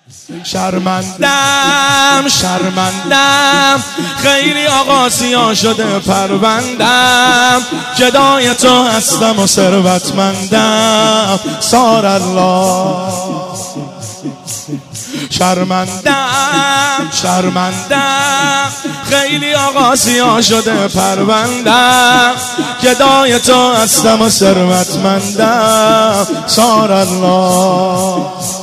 شرمندم شرمندم خیلی آقاسیا شده پروندم، جدای تو هستم و ثروتمندم سار الله. شرمندم شرمندم خیلی آقاسیا شده پروندم، جدای تو هستم و ثروتمندم سار الله.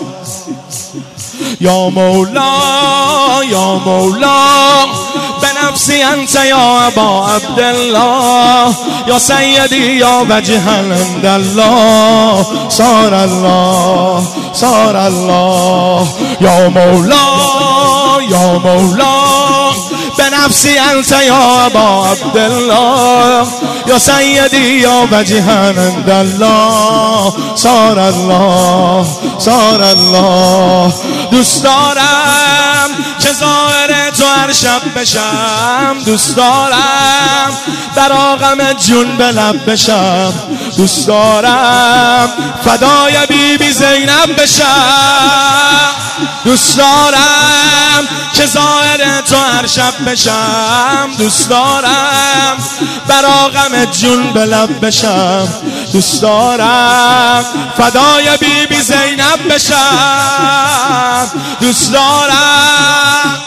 یا مولا یا مولا بنفسی انت یا ابا عبدالله، یا سیدی یا وجه عند الله سار الله سار الله. یا مولا یا مولا بنفسی انت یا ابا عبدالله، یا سیدی یا وجه عند الله سار الله سار الله. دوست دارم که ظاهر تو هر شب بشم، دوست دارم در آغم جون به لب بشم، دوست دارم فدای بی زینب بشم، دوست دارم که ظاهر تو هر شب بشم، دوست دارم بر آغم جون به لب بشم، دوست دارم فدای بی زینب بشم، دوست دارم.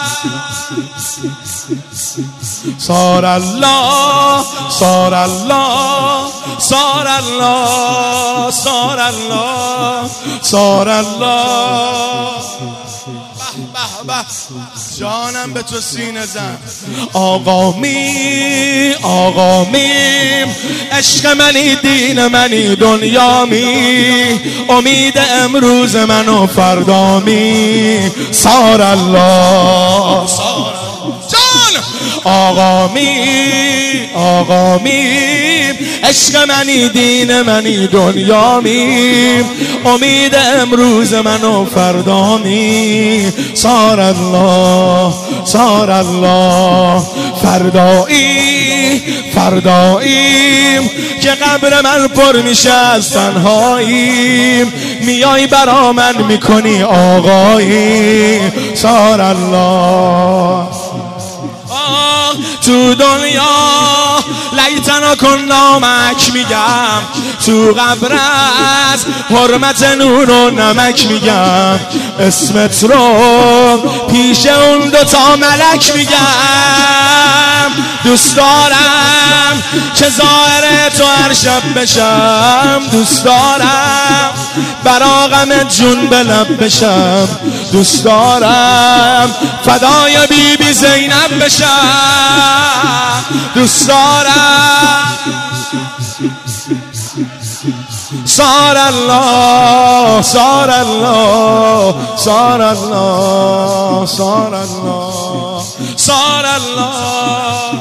سار الله سار الله سار الله سار الله سار الله. جانم به تو سینه زن. آقا میم عشق منی، دین منی، دنیامی، امید امروز من و فردامی سار الله سار جان. آقا میم عشق منی، دین منی، دنیامی، امید امروز من و فردامی سار الله سار الله. فرداییم که قبر من پر میشه از تنهاییم، میای برا من میکنی آقایی سار الله. تو دنیا لیتنا کنا مک میگم، تو قبر از حرمت نور و نمک میگم، اسمت رو پیش اون دوتا ملک میگم. دوست دارم که ظاهر تو هر شب بشم، دوست دارم بر آغم جون به لب بشم، دوست دارم فدای بی زینب بشم، دوست دارم. سار الله سار الله سار الله سار الله سار الله.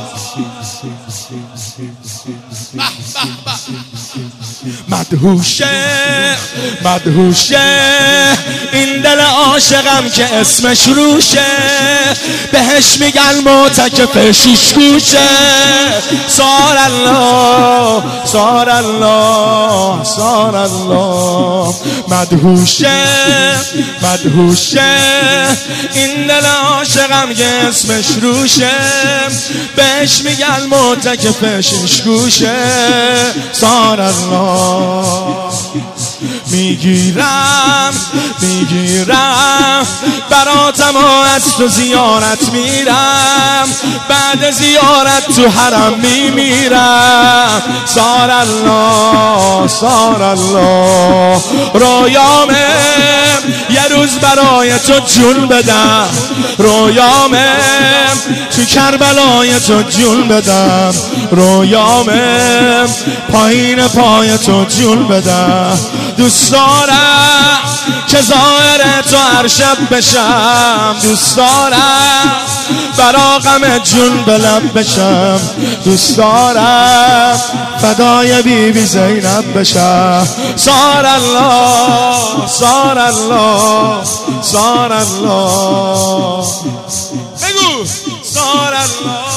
مدهوشه این دل عاشقم که اسمش روشه، بهش میگن معتکف شیش گوشه سار الله سار الله سار الله. مدهوشه این دل عاشقم که اسمش روشه، بهش میگن معتکف شیش گوشه سار الله. میگیرم براتم و از تو زیارت میرم، بعد زیارت تو حرم میمیرم سار الله سار الله. رویامه یه روز برای تو جون بدم، رویامه تو کربلای تو جون بدم، رویامه پایین پای تو جون بدم. دوست دارم که ظاهر تو هر شب بشم، دوست دارم بر آغم جون به لب بشم، دوست دارم فدای بی زینب بشم سار الله سار الله سار الله. بگو سار الله.